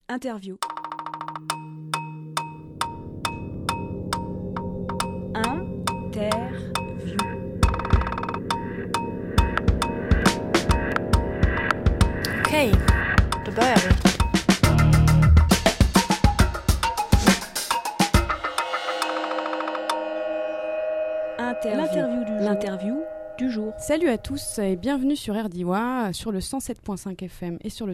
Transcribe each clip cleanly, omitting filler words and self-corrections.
Interview. Okej, då börjar vi. L'interview du jour. Salut à tous et bienvenue sur RDIWA, sur le 107.5 FM et sur le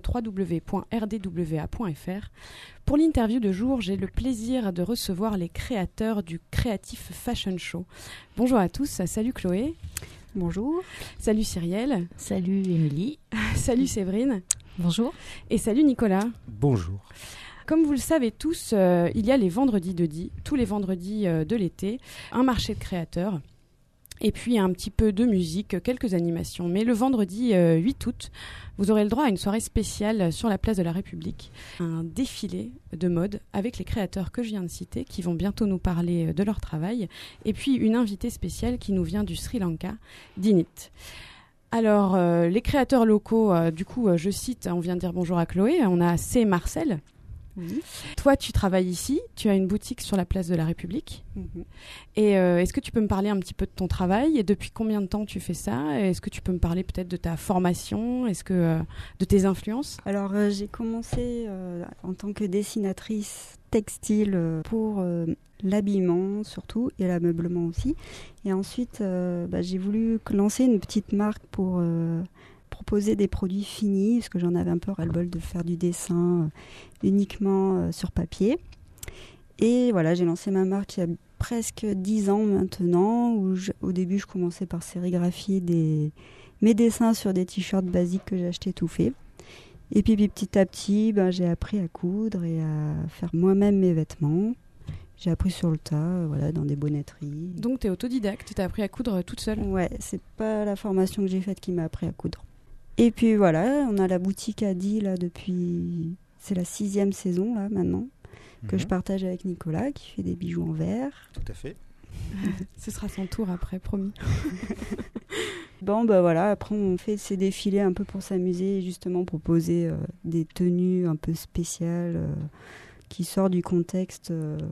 www.rdwa.fr. Pour l'interview de jour, j'ai le plaisir de recevoir les créateurs du Creative Fashion Show. Bonjour à tous, salut Chloé. Bonjour. Salut Cyrielle. Salut Émilie. Salut Séverine. Bonjour. Et salut Nicolas. Bonjour. Comme vous le savez tous, il y a les vendredis de Die, tous les vendredis de l'été, un marché de créateurs. Et puis un petit peu de musique, quelques animations. Mais le vendredi 8 août, vous aurez le droit à une soirée spéciale sur la place de la République. Un défilé de mode avec les créateurs que je viens de citer, qui vont bientôt nous parler de leur travail. Et puis une invitée spéciale qui nous vient du Sri Lanka, Dinit. Alors, les créateurs locaux, je cite, on vient de dire bonjour à Chloé, on a C. Marcel. Oui. Toi, tu travailles ici, tu as une boutique sur la place de la République. Mm-hmm. Et est-ce que tu peux me parler un petit peu de ton travail et depuis combien de temps tu fais ça? Est-ce que tu peux me parler peut-être de ta formation? Est-ce que de tes influences? Alors, j'ai commencé en tant que dessinatrice textile pour l'habillement surtout et l'ameublement aussi. Et ensuite, j'ai voulu lancer une petite marque pour proposer des produits finis, parce que j'en avais un peu ras-le-bol de faire du dessin uniquement sur papier. Et voilà, j'ai lancé ma marque il y a presque 10 ans maintenant, où au début je commençais par sérigraphier mes dessins sur des t-shirts basiques que j'achetais tout fait. Et puis petit à petit, j'ai appris à coudre et à faire moi-même mes vêtements. J'ai appris sur le tas, dans des bonnetteries. Donc tu es autodidacte, tu as appris à coudre toute seule? Ouais, c'est pas la formation que j'ai faite qui m'a appris à coudre. Et puis voilà, on a la boutique à Die là depuis... C'est la 6e saison là maintenant, que je partage avec Nicolas qui fait des bijoux en verre. Tout à fait. Ce sera son tour après, promis. Après on fait ces défilés un peu pour s'amuser et justement proposer des tenues un peu spéciales qui sortent du contexte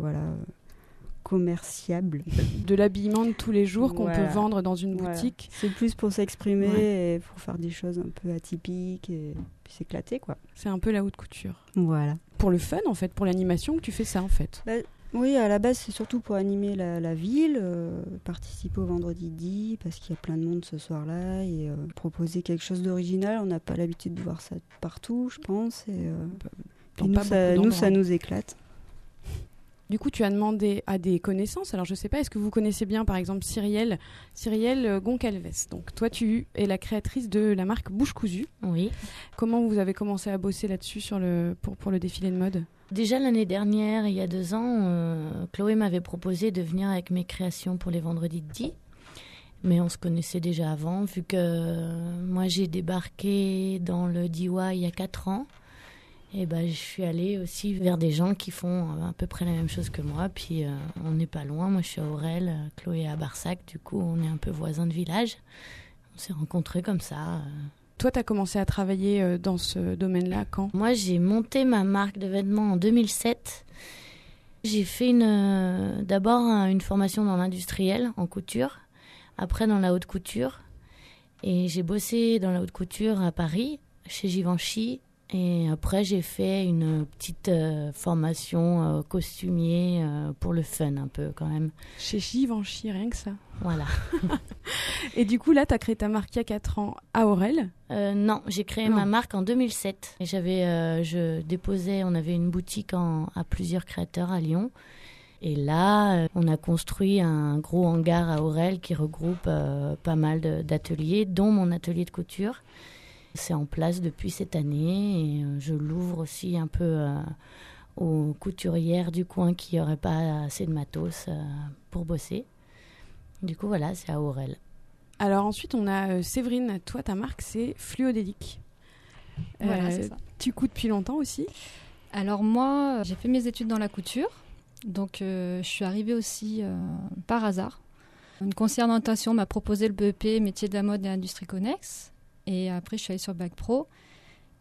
commerciable. De l'habillement de tous les jours qu'on peut vendre dans une boutique. C'est plus pour s'exprimer et pour faire des choses un peu atypiques et puis s'éclater quoi. C'est un peu la haute couture. Voilà. Pour le fun en fait, pour l'animation que tu fais ça en fait. Oui, à la base c'est surtout pour animer la ville, participer au vendredi Die parce qu'il y a plein de monde ce soir-là et proposer quelque chose d'original. On n'a pas l'habitude de voir ça partout, je pense. Et nous, ça nous éclate. Du coup, tu as demandé à des connaissances. Alors, je ne sais pas, est-ce que vous connaissez bien, par exemple, Cyrielle Goncalves. Donc, toi, tu es la créatrice de la marque Bouche Cousue. Oui. Comment vous avez commencé à bosser là-dessus pour le défilé de mode? Déjà l'année dernière, il y a 2 ans, Chloé m'avait proposé de venir avec mes créations pour les vendredis de Die. Mais on se connaissait déjà avant, vu que moi, j'ai débarqué dans le DIY il y a 4 ans. Et je suis allée aussi vers des gens qui font à peu près la même chose que moi. Puis on n'est pas loin. Moi, je suis à Aurel, Chloé est à Barsac. Du coup, on est un peu voisins de village. On s'est rencontrés comme ça. Toi, tu as commencé à travailler dans ce domaine-là quand? Moi, j'ai monté ma marque de vêtements en 2007. J'ai fait d'abord une formation dans l'industriel, en couture. Après, dans la haute couture. Et j'ai bossé dans la haute couture à Paris, chez Givenchy. Et après, j'ai fait une petite formation costumier pour le fun un peu quand même. Chez Givenchy, rien que ça. Voilà. Et du coup, là, tu as créé ta marque il y a 4 ans à Aurel? Non, j'ai créé ma marque en 2007. Et on avait une boutique à plusieurs créateurs à Lyon. Et là, on a construit un gros hangar à Aurel qui regroupe pas mal d'ateliers, dont mon atelier de couture. C'est en place depuis cette année et je l'ouvre aussi un peu aux couturières du coin qui n'auraient pas assez de matos pour bosser. Du coup, voilà, c'est à Aurel. Alors ensuite, on a Séverine. Toi, ta marque, c'est Fluodélique. Voilà, c'est ça. Tu couds depuis longtemps aussi? Alors moi, j'ai fait mes études dans la couture. Donc, je suis arrivée aussi par hasard. Une conseillère d'orientation m'a proposé le BEP métier de la mode et industrie connexe. Et après, je suis allée sur Bac Pro.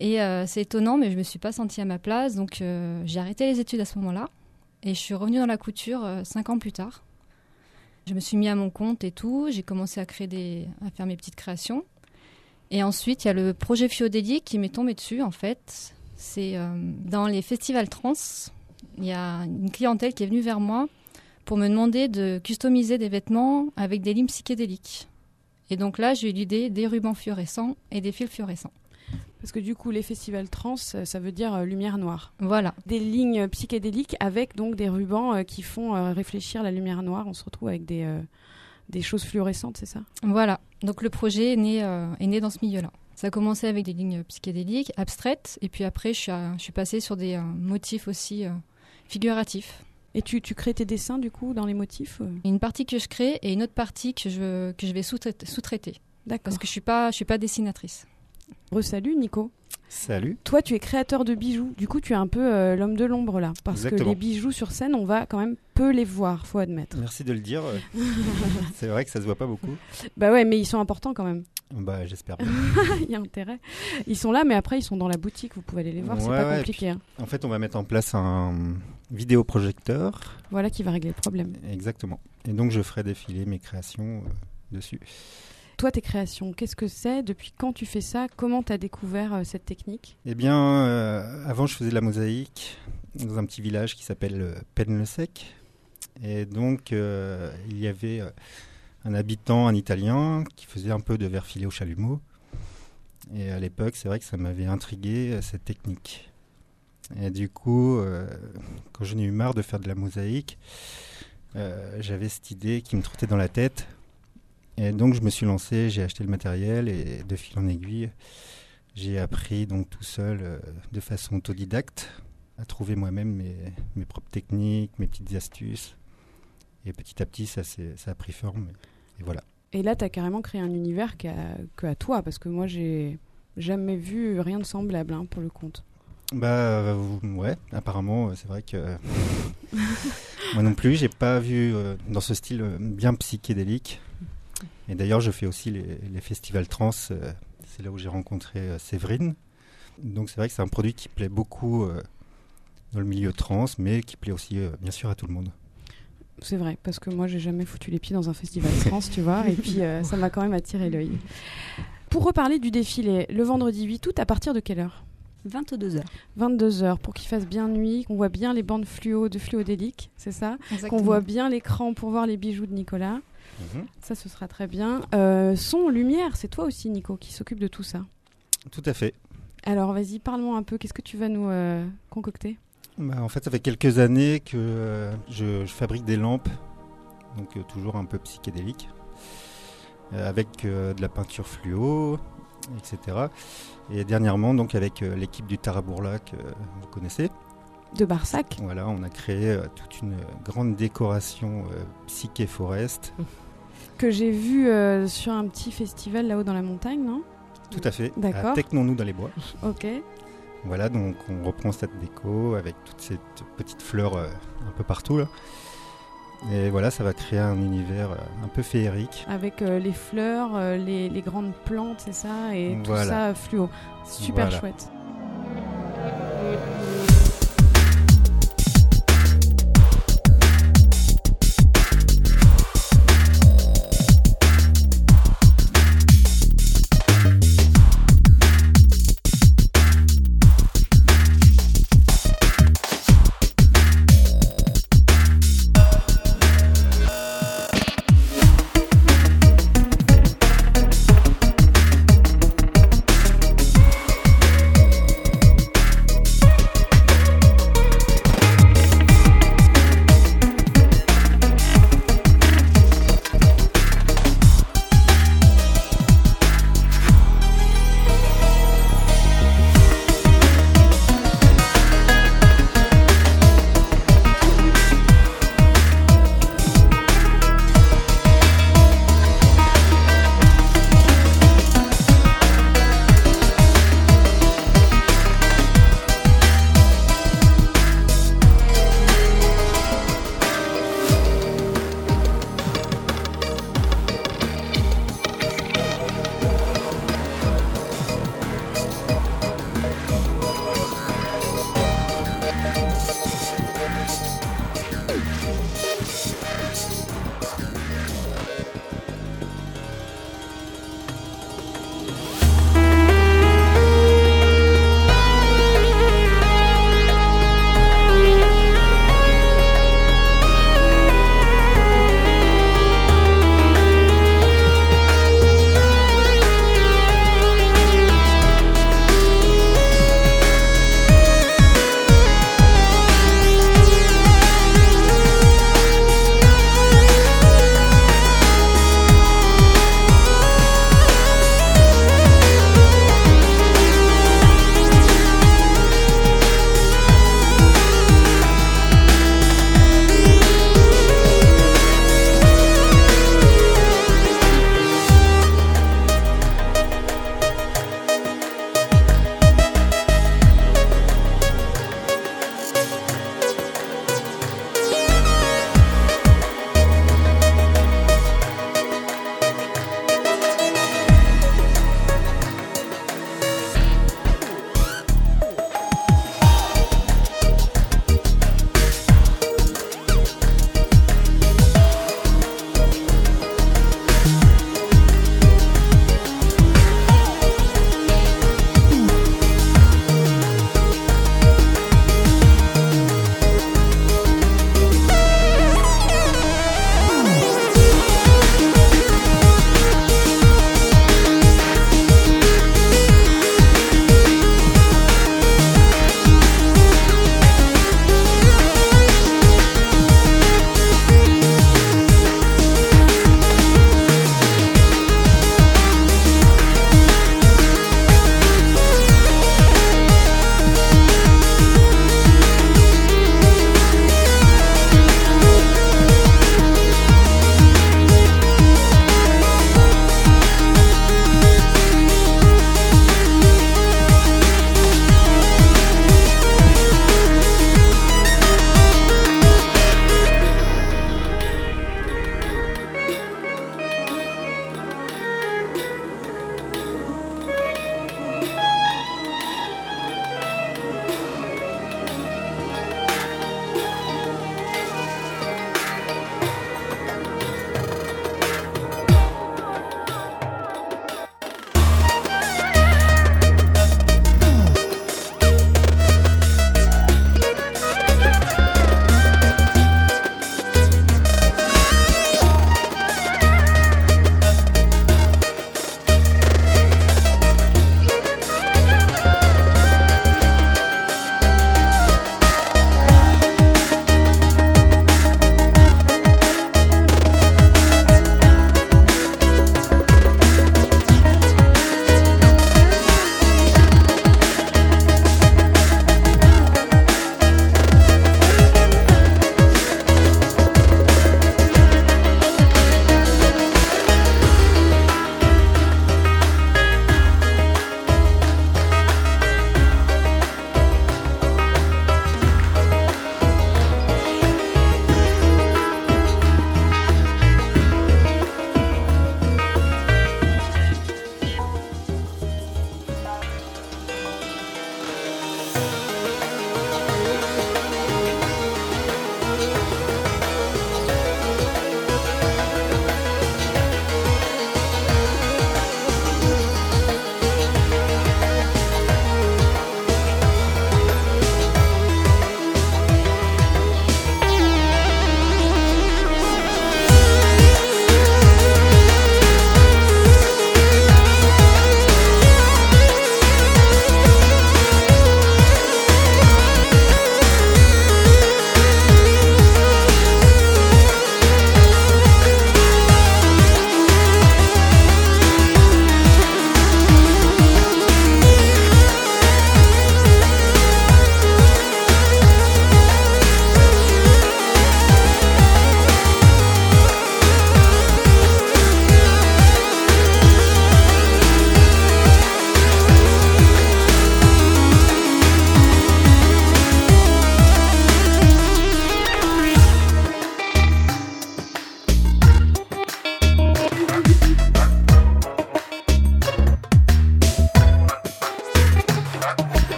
Et c'est étonnant, mais je ne me suis pas sentie à ma place. Donc, j'ai arrêté les études à ce moment-là. Et je suis revenue dans la couture 5 ans plus tard. Je me suis mis à mon compte et tout. J'ai commencé à faire mes petites créations. Et ensuite, il y a le projet Fluodélique qui m'est tombé dessus, en fait. C'est dans les festivals trans. Il y a une clientèle qui est venue vers moi pour me demander de customiser des vêtements avec des lignes psychédéliques. Et donc là, j'ai eu l'idée des rubans fluorescents et des fils fluorescents. Parce que du coup, les festivals trans, ça veut dire lumière noire. Voilà. Des lignes psychédéliques avec donc des rubans qui font réfléchir la lumière noire. On se retrouve avec des choses fluorescentes, c'est ça ? Voilà. Donc le projet est né dans ce milieu-là. Ça a commencé avec des lignes psychédéliques, abstraites, et puis après, je suis passée sur des motifs aussi figuratifs. Et tu crées tes dessins, du coup, dans les motifs Une partie que je crée et une autre partie que je vais sous-traiter. D'accord. Parce que je suis pas dessinatrice. Salut Nico. Salut. Toi, tu es créateur de bijoux. Du coup, tu es un peu l'homme de l'ombre là. Parce Exactement. que les bijoux sur scène, on va quand même peu les voir, faut admettre. Merci de le dire. C'est vrai que ça se voit pas beaucoup. Bah ouais, mais ils sont importants quand même. Bah, j'espère bien. Il y a intérêt. Ils sont là, mais après, ils sont dans la boutique. Vous pouvez aller les voir, c'est pas compliqué. Hein. En fait, on va mettre en place un vidéoprojecteur. Voilà qui va régler le problème. Exactement. Et donc, je ferai défiler mes créations dessus. Toi, tes créations, qu'est-ce que c'est ? Depuis quand tu fais ça ? Comment tu as découvert cette technique ? Eh bien, avant, je faisais de la mosaïque dans un petit village qui s'appelle Pennes-le-Sec. Et donc, il y avait un habitant, un Italien, qui faisait un peu de verre filé au chalumeau. Et à l'époque, c'est vrai que ça m'avait intrigué, cette technique. Et du coup, quand j'en ai eu marre de faire de la mosaïque, j'avais cette idée qui me trottait dans la tête. Et donc, je me suis lancé, j'ai acheté le matériel et de fil en aiguille, j'ai appris donc tout seul, de façon autodidacte, à trouver moi-même mes propres techniques, mes petites astuces. Et petit à petit, ça a pris forme. Et voilà. Et là, tu as carrément créé un univers que à toi, parce que moi, j'ai jamais vu rien de semblable pour le compte. Bah ouais, apparemment, c'est vrai que moi non plus, j'ai pas vu dans ce style bien psychédélique. Et d'ailleurs, je fais aussi les festivals trans. C'est là où j'ai rencontré Séverine. Donc c'est vrai que c'est un produit qui plaît beaucoup dans le milieu trans, mais qui plaît aussi bien sûr à tout le monde. C'est vrai, parce que moi, j'ai jamais foutu les pieds dans un festival trans, tu vois, et puis ça m'a quand même attiré l'œil. Pour reparler du défilé, le vendredi 8 août, à partir de quelle heure ? 22h. 22h, pour qu'il fasse bien nuit, qu'on voit bien les bandes fluo de Fluodélique, c'est ça ? Exactement. Qu'on voit bien l'écran pour voir les bijoux de Nicolas. Ça, ce sera très bien. Son, lumière, c'est toi aussi, Nico, qui s'occupe de tout ça. Tout à fait. Alors, vas-y, parle-moi un peu. Qu'est-ce que tu vas nous concocter ? En fait, ça fait quelques années que je fabrique des lampes, donc toujours un peu psychédéliques, avec de la peinture fluo, etc. Et dernièrement, donc avec l'équipe du Tarabourla que vous connaissez. De Barsac. Voilà, on a créé toute une grande décoration psyché forest. Que j'ai vu sur un petit festival là-haut dans la montagne, non ? Tout à fait. D'accord. À Technons-nous dans les bois. Ok. Voilà, donc on reprend cette déco avec toutes ces petites fleurs un peu partout là. Et voilà, ça va créer un univers un peu féerique. Avec les fleurs, les grandes plantes, c'est ça, et tout voilà. ça fluo. Super voilà. chouette.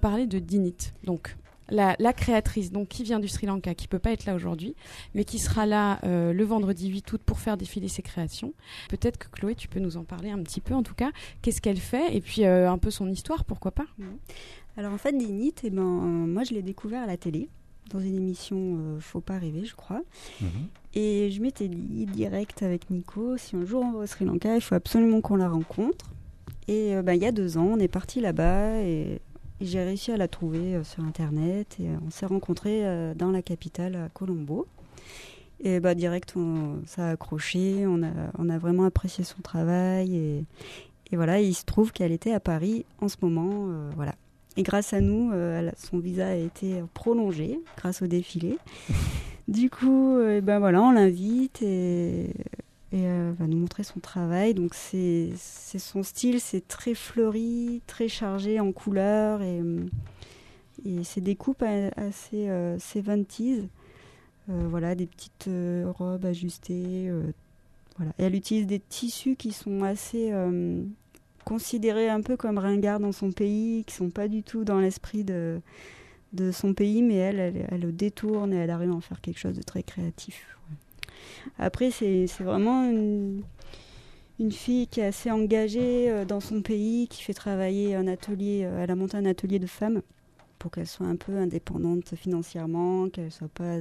parler de Dinit. Donc, la créatrice, donc, qui vient du Sri Lanka, qui ne peut pas être là aujourd'hui, mais qui sera là le vendredi 8 août pour faire défiler ses créations. Peut-être que Chloé, tu peux nous en parler un petit peu, en tout cas. Qu'est-ce qu'elle fait? Et puis, un peu son histoire, pourquoi pas? Alors, en fait, Dinit, moi, je l'ai découvert à la télé, dans une émission Faut pas rêver, je crois. Et je m'étais dit direct avec Nico, si un jour on va au Sri Lanka, il faut absolument qu'on la rencontre. Et il y a 2 ans, on est parti là-bas et j'ai réussi à la trouver sur Internet. Et on s'est rencontrés dans la capitale, à Colombo. Et direct, ça a accroché, on a vraiment apprécié son travail. Et voilà, il se trouve qu'elle était à Paris en ce moment. Voilà. Et grâce à nous, son visa a été prolongé grâce au défilé. Du coup, on l'invite et elle va nous montrer son travail. Donc c'est son style, c'est très fleuri, très chargé en couleurs et ses découpes assez 70s. Des petites robes ajustées. Voilà. Et elle utilise des tissus qui sont assez considérés un peu comme ringards dans son pays, qui sont pas du tout dans l'esprit de son pays, mais elle le détourne et elle arrive à en faire quelque chose de très créatif. Après, c'est vraiment une fille qui est assez engagée dans son pays, qui fait travailler un atelier, elle a monté un atelier de femmes pour qu'elles soient un peu indépendantes financièrement, qu'elles ne soient pas...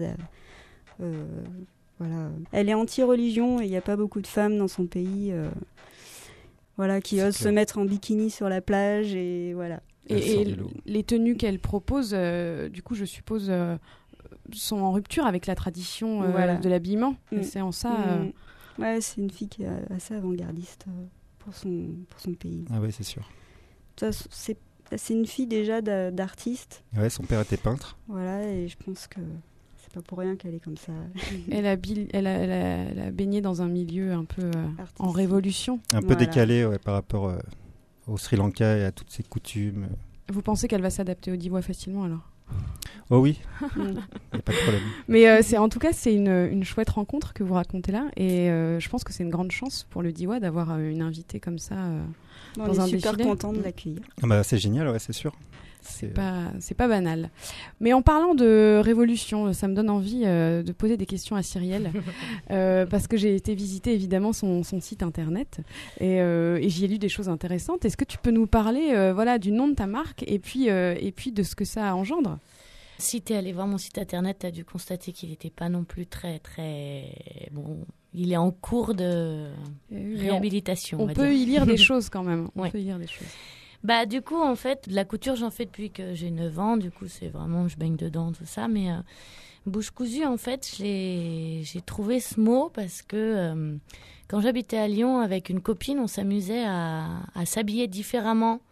Elle est anti-religion et il n'y a pas beaucoup de femmes dans son pays qui osent se mettre en bikini sur la plage et voilà. Et les tenues qu'elle propose, du coup, je suppose, sont en rupture avec la tradition de l'habillement. Et c'est en ça... Ouais, c'est une fille qui est assez avant-gardiste pour son pays. Ah oui, c'est sûr. C'est une fille déjà d'artiste. Ouais, son père était peintre. Voilà, et je pense que c'est pas pour rien qu'elle est comme ça. Elle a baigné dans un milieu un peu en révolution. Un peu décalé par rapport au Sri Lanka et à toutes ses coutumes. Vous pensez qu'elle va s'adapter au Diwa facilement alors? Oh oui, il n'y a pas de problème. Mais en tout cas, c'est une chouette rencontre que vous racontez là. Et je pense que c'est une grande chance pour le Diwa d'avoir une invitée comme ça dans un défilé. On est super contents de l'accueillir. C'est génial, ouais, c'est sûr. C'est pas banal. Mais en parlant de révolution, ça me donne envie de poser des questions à Cyrielle parce que j'ai été visiter évidemment son site internet et j'y ai lu des choses intéressantes. Est-ce que tu peux nous parler du nom de ta marque et puis de ce que ça engendre? Si tu es allé voir mon site internet, tu as dû constater qu'il n'était pas non plus très, très... Bon, il est en cours de réhabilitation. On peut y lire des choses quand même. On peut y lire des choses. Du coup, en fait, la couture, j'en fais depuis que j'ai 9 ans. Du coup, c'est vraiment, je baigne dedans, tout ça. Mais bouche cousue, en fait, j'ai trouvé ce mot parce que quand j'habitais à Lyon avec une copine, on s'amusait à s'habiller différemment.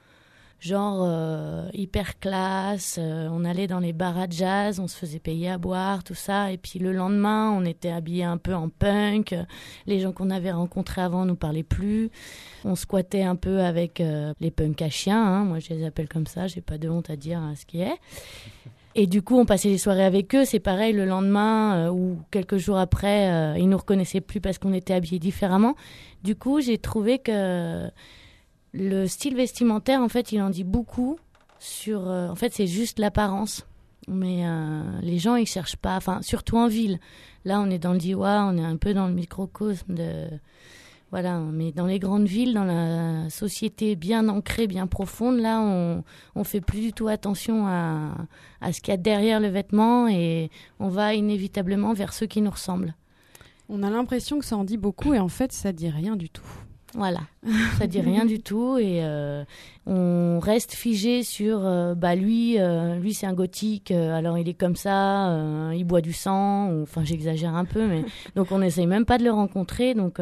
Genre hyper classe, on allait dans les bars à jazz, on se faisait payer à boire, tout ça. Et puis le lendemain, on était habillés un peu en punk. Les gens qu'on avait rencontrés avant nous parlaient plus. On squattait un peu avec les punks à chiens, hein. Moi je les appelle comme ça, j'ai pas de honte à dire ce qui est. Et du coup, on passait les soirées avec eux. C'est pareil, le lendemain ou quelques jours après, ils nous reconnaissaient plus parce qu'on était habillés différemment. Du coup, j'ai trouvé que le style vestimentaire, en fait, il en dit beaucoup sur... en fait, c'est juste l'apparence. Mais les gens, ils cherchent pas... Enfin, surtout en ville. Là, on est dans le Diwa, on est un peu dans le microcosme de... Voilà, mais dans les grandes villes, dans la société bien ancrée, bien profonde, là, on fait plus du tout attention à ce qu'il y a derrière le vêtement et on va inévitablement vers ceux qui nous ressemblent. On a l'impression que ça en dit beaucoup et en fait, ça dit rien du tout. Voilà, ça dit rien du tout et on reste figé sur lui c'est un gothique, alors il est comme ça, il boit du sang, enfin j'exagère un peu, mais donc on n'essaye même pas de le rencontrer, donc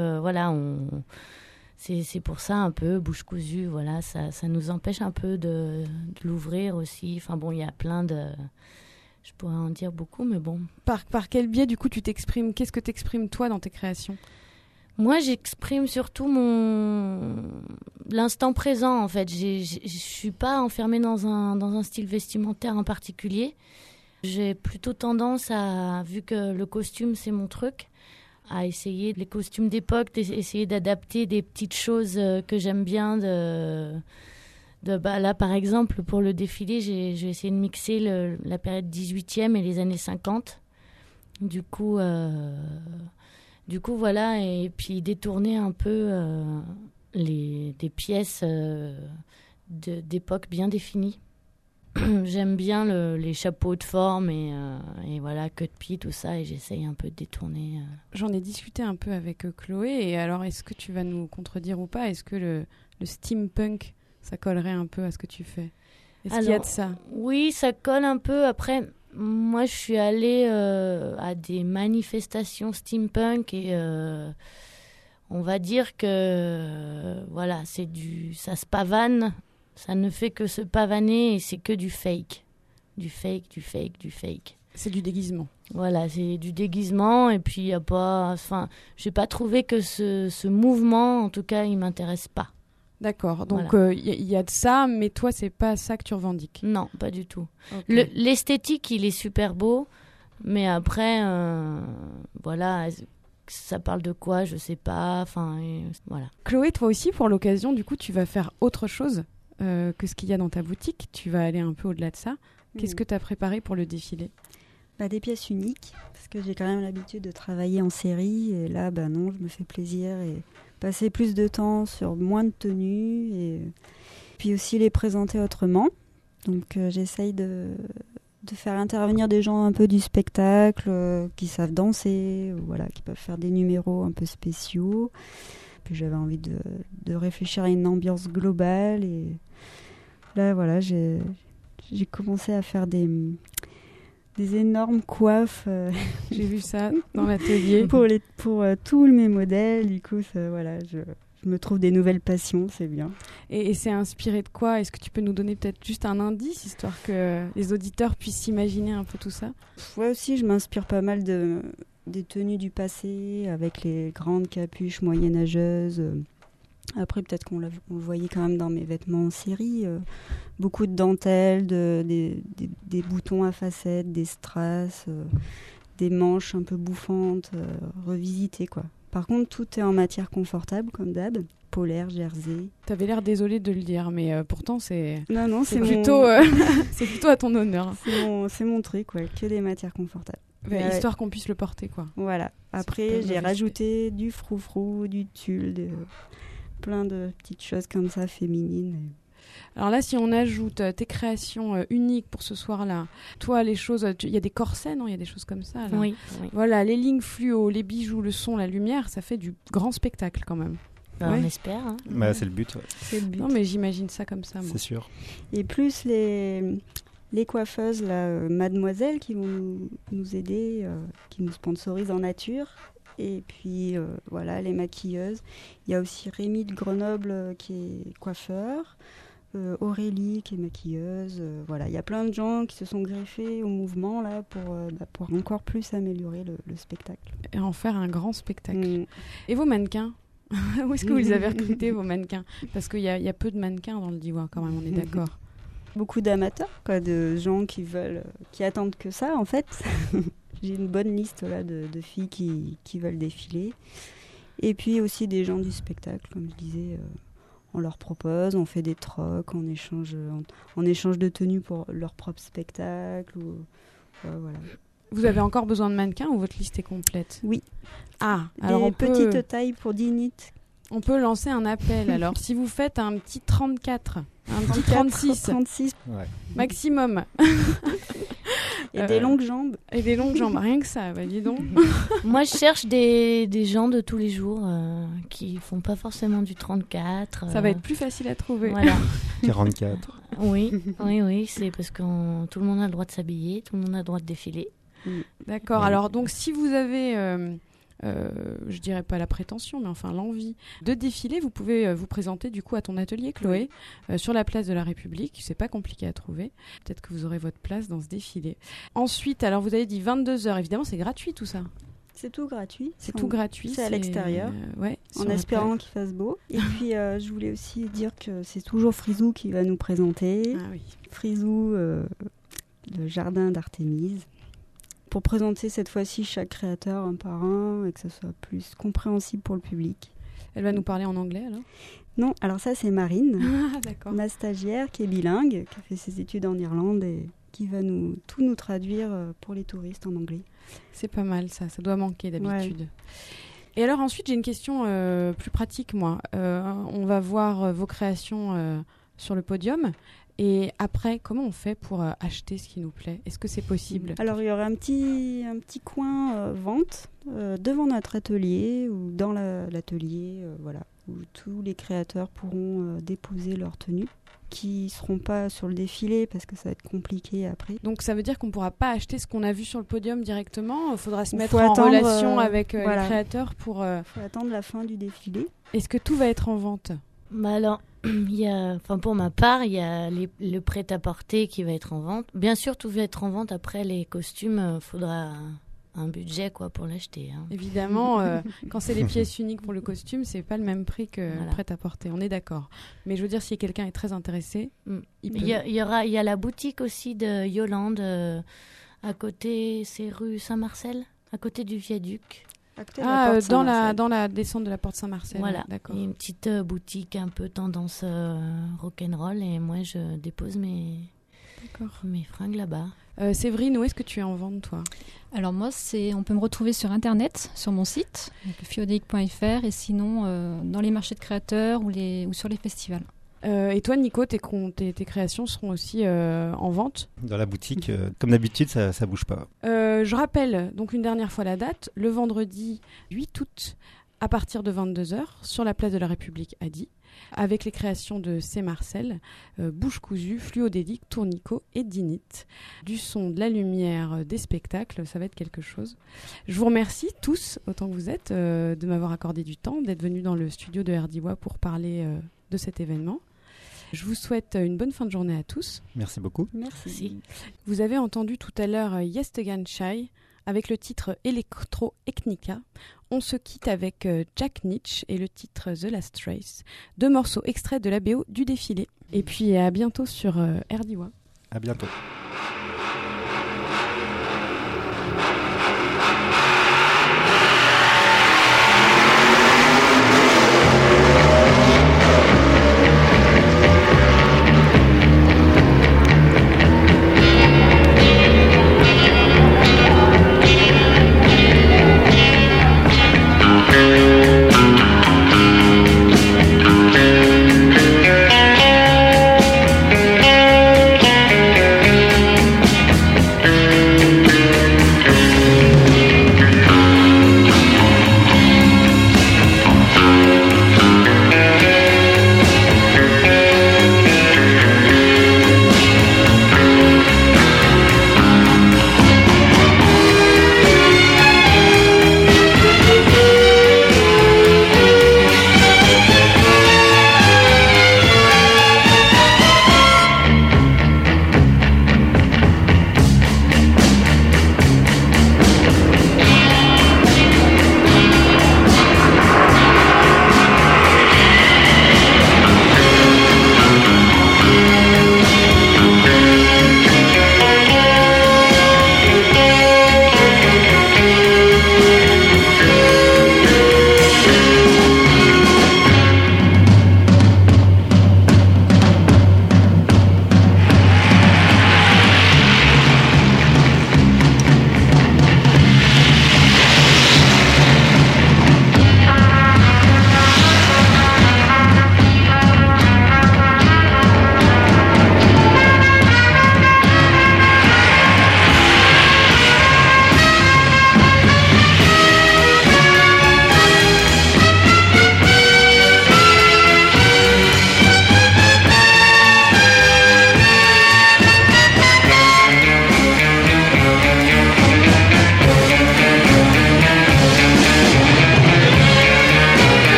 c'est pour ça un peu bouche cousue, voilà, ça nous empêche un peu de l'ouvrir aussi, enfin bon, il y a plein de... Je pourrais en dire beaucoup, mais bon. Par quel biais du coup tu t'exprimes? Qu'est-ce que t'exprimes toi dans tes créations? Moi, j'exprime surtout l'instant présent, en fait. Je suis pas enfermée dans un style vestimentaire en particulier. J'ai plutôt tendance à, vu que le costume, c'est mon truc, à essayer les costumes d'époque, essayer d'adapter des petites choses que j'aime bien Là, par exemple, pour le défilé, j'ai essayé de mixer la période 18e et les années 50. Du coup, voilà, et puis détourner un peu des pièces d'époque bien définies. J'aime bien les chapeaux de forme et voilà, queue de pie, tout ça, et j'essaye un peu de détourner. J'en ai discuté un peu avec Chloé, et alors est-ce que tu vas nous contredire ou pas ? Est-ce que le steampunk, ça collerait un peu à ce que tu fais ? Est-ce qu'il y a de ça ? Oui, ça colle un peu. Après, moi, je suis allée à des manifestations steampunk et on va dire que voilà, ça se pavane. Ça ne fait que se pavaner et c'est que du fake. Du fake. C'est du déguisement. Voilà, c'est du déguisement et puis il y a pas... Enfin, j'ai pas trouvé que ce mouvement, en tout cas, il m'intéresse pas. D'accord, donc Voilà. y a de ça, mais toi, c'est pas ça que tu revendiques. Non, pas du tout. Okay. L'esthétique, il est super beau, mais après, voilà... Ça parle de quoi, je sais pas, enfin, voilà. Chloé, toi aussi, pour l'occasion, du coup, tu vas faire autre chose que ce qu'il y a dans ta boutique. Tu vas aller un peu au-delà de ça. Qu'est-ce que tu as préparé pour le défilé ? Des pièces uniques, parce que j'ai quand même l'habitude de travailler en série. Et là, non, je me fais plaisir et passer plus de temps sur moins de tenues. Et puis aussi les présenter autrement. Donc j'essaye de faire intervenir des gens un peu du spectacle, qui savent danser, ou voilà, qui peuvent faire des numéros un peu spéciaux. Puis j'avais envie de réfléchir à une ambiance globale. Et là, voilà, j'ai commencé à faire des énormes coiffes. J'ai vu ça dans l'atelier. pour tous mes modèles. Du coup, voilà, je me trouve des nouvelles passions, c'est bien. Et c'est inspiré de quoi ? Est-ce que tu peux nous donner peut-être juste un indice, histoire que les auditeurs puissent s'imaginer un peu tout ça ? Ouais, aussi, je m'inspire pas mal des tenues du passé, avec les grandes capuches moyenâgeuses. Après, peut-être qu'on le voyait quand même dans mes vêtements en série. Beaucoup de dentelles, des boutons à facettes, des strass, des manches un peu bouffantes, revisitées, quoi. Par contre, tout est en matière confortable, comme d'hab. Polaire, jersey. T'avais l'air désolée de le dire, mais pourtant c'est... Non, c'est plutôt, c'est plutôt à ton honneur. C'est mon truc, ouais, que des matières confortables. Histoire qu'on puisse le porter, quoi. Voilà. Après, j'ai rajouté du froufrou, du tulle, plein de petites choses comme ça, féminines. Alors là, si on ajoute tes créations uniques pour ce soir-là, toi, les choses... Il y a des corsets, non ? Il y a des choses comme ça, là. Oui. Voilà, les lignes fluo, les bijoux, le son, la lumière, ça fait du grand spectacle, quand même. Ouais. On espère. Hein. C'est le but. Ouais. C'est le but. Non, mais j'imagine ça comme ça, moi. C'est sûr. Et plus les coiffeuses, là, Mademoiselle, qui vont nous aider, qui nous sponsorisent en nature. Et puis, voilà, les maquilleuses. Il y a aussi Rémi de Grenoble, qui est coiffeur. Aurélie, qui est maquilleuse. Voilà, il y a plein de gens qui se sont greffés au mouvement, là, pour encore plus améliorer le spectacle. Et en faire un grand spectacle. Et vos mannequins ? Où est-ce que vous les avez recrutés, vos mannequins ? Parce qu'il y a peu de mannequins dans le Diois, quand même, on est d'accord. Beaucoup d'amateurs, quoi, de gens qui attendent que ça, en fait. J'ai une bonne liste là de filles qui veulent défiler. Et puis aussi des gens du spectacle, comme je disais. On leur propose, on fait des trocs en échange de tenues pour leur propre spectacle. Voilà. Vous avez encore besoin de mannequins ou votre liste est complète ? Oui. Ah, alors petite taille pour 10 nits. On peut lancer un appel. Alors, si vous faites un petit 34, un petit 36 ouais. maximum. Et des longues jambes. Et des longues jambes, rien que ça, dis donc. Moi, je cherche des gens de tous les jours qui font pas forcément du 34. Ça va être plus facile à trouver. Voilà. 44. Oui, c'est parce que tout le monde a le droit de s'habiller, tout le monde a le droit de défiler. D'accord, alors donc si vous avez... je dirais pas la prétention, mais enfin l'envie de défiler, vous pouvez vous présenter du coup à ton atelier, Chloé, sur la place de la République. C'est pas compliqué à trouver. Peut-être que vous aurez votre place dans ce défilé. Ensuite, alors vous avez dit 22h, évidemment c'est gratuit tout ça. C'est tout gratuit. C'est tout gratuit. C'est à l'extérieur, en espérant qu'il fasse beau. Et puis je voulais aussi dire que c'est toujours Frisou qui va nous présenter. Ah oui. Frisou, le jardin d'Artémise. Pour présenter cette fois-ci chaque créateur un par un et que ce soit plus compréhensible pour le public. Elle va nous parler en anglais alors ? Non, alors ça c'est Marine, Ah, d'accord. ma stagiaire qui est bilingue, qui a fait ses études en Irlande et qui va tout nous traduire pour les touristes en anglais. C'est pas mal ça doit manquer d'habitude. Ouais. Et alors ensuite j'ai une question plus pratique moi. On va voir vos créations sur le podium. Et après, comment on fait pour acheter ce qui nous plaît ? Est-ce que c'est possible ? Alors, il y aura un petit coin vente devant notre atelier ou dans l'atelier, voilà, où tous les créateurs pourront déposer leurs tenues qui ne seront pas sur le défilé parce que ça va être compliqué après. Donc, ça veut dire qu'on ne pourra pas acheter ce qu'on a vu sur le podium directement ? Il faudra se mettre en relation avec les créateurs pour... Il faut attendre la fin du défilé. Est-ce que tout va être en vente ? Alors, pour ma part, il y a le prêt-à-porter qui va être en vente. Bien sûr, tout va être en vente. Après, les costumes, faudra un budget pour l'acheter. Hein. Évidemment, quand c'est les pièces uniques pour le costume, c'est pas le même prix que le prêt-à-porter. On est d'accord. Mais je veux dire, si quelqu'un est très intéressé, il y a la boutique aussi de Yolande à côté, c'est rue Saint-Marcel, à côté du viaduc. Dans la descente de la porte Saint-Marcel. Voilà, d'accord. Une petite boutique un peu tendance rock'n'roll et moi je dépose mes fringues là-bas. Séverine, où est-ce que tu es en vente toi ? Alors moi, on peut me retrouver sur internet, sur mon site, fiodéique.fr et sinon dans les marchés de créateurs ou sur les festivals. Et toi, Nico, tes créations seront aussi en vente ? Dans la boutique, comme d'habitude, ça bouge pas. Je rappelle donc une dernière fois la date, le vendredi 8 août à partir de 22h sur la place de la République à Die, avec les créations de C. Marcel, Bouche cousue, Fluodédique, Tournico et Dinite. Du son, de la lumière, des spectacles, ça va être quelque chose. Je vous remercie tous, autant que vous êtes, de m'avoir accordé du temps, d'être venus dans le studio de RDIWA pour parler de cet événement. Je vous souhaite une bonne fin de journée à tous. Merci beaucoup. Merci. Vous avez entendu tout à l'heure Yestegan Shai avec le titre Electro Echnica. On se quitte avec Jack Nitch et le titre The Last Race, 2 morceaux extraits de la BO du défilé. Et puis à bientôt sur RDIWA. À bientôt.